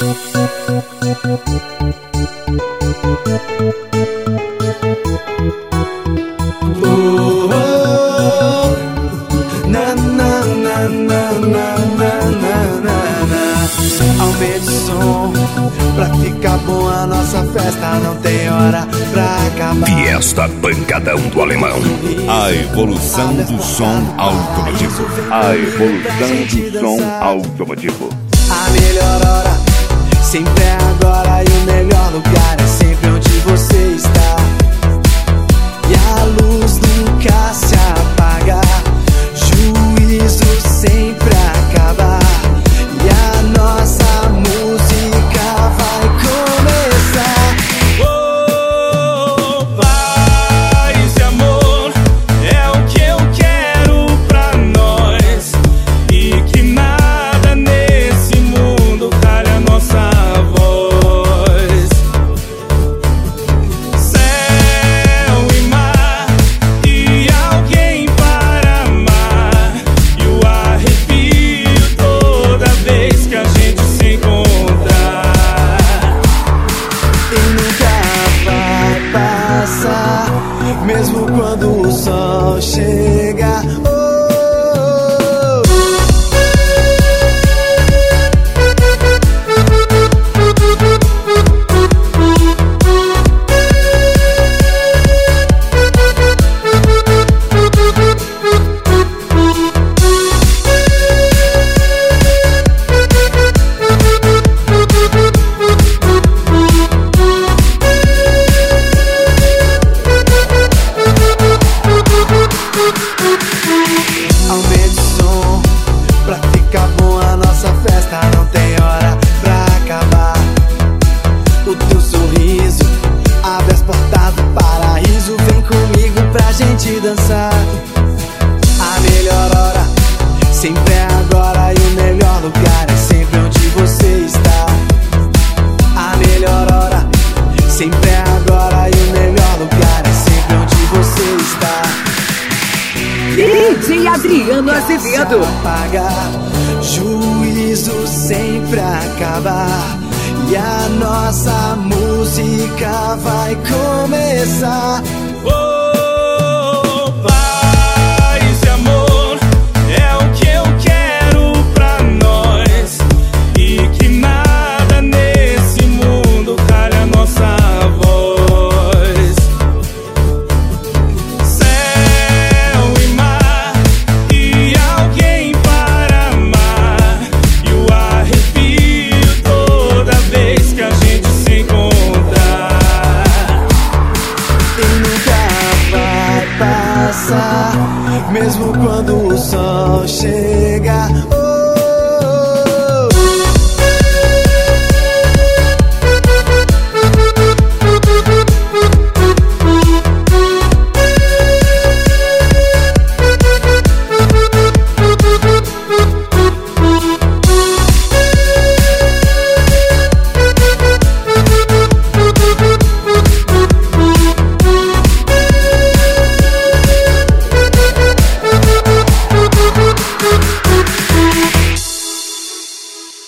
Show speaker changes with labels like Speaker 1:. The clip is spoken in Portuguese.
Speaker 1: Aumente o som pra ficar bom, a nossa festa não tem hora pra acabar.
Speaker 2: Fiesta Pancadão do Alemão. A evolução do som automotivo. A evolução do som automotivo.
Speaker 1: A melhor hora sempre é agora, e o melhor lugar é sempre onde você está. E a luz nunca se apaga, juízo sempre acaba, e a nossa música vai começar.
Speaker 3: Oh, paz e amor é o que eu quero pra nós, e que nada nesse mundo cale a nossa voz. Céu e mar e alguém para amar, e o arrepio toda vez que a gente se encontrar.
Speaker 1: E nunca vai passar, mesmo quando o sol chega. Aumente o som pra ficar bom, a nossa festa não tem hora pra acabar. O teu sorriso abre as portas do paraíso, vem comigo pra gente dançar. A melhor hora sempre é agora, e o melhor lugar é sempre onde você está. A melhor hora sempre é agora, e o melhor lugar é sempre onde você está.
Speaker 4: DJ Adriano Azevedo.
Speaker 1: Apagar, juízo sempre acabar, e a nossa música vai começar.
Speaker 3: Oh, paz e amor é o que eu quero pra nós, e que nada nesse mundo cale a nossa voz. Céu e mar e alguém para amar, e o arrepio toda vez que a gente se encontrar.
Speaker 1: E nunca vai passar, mesmo quando o sol chega.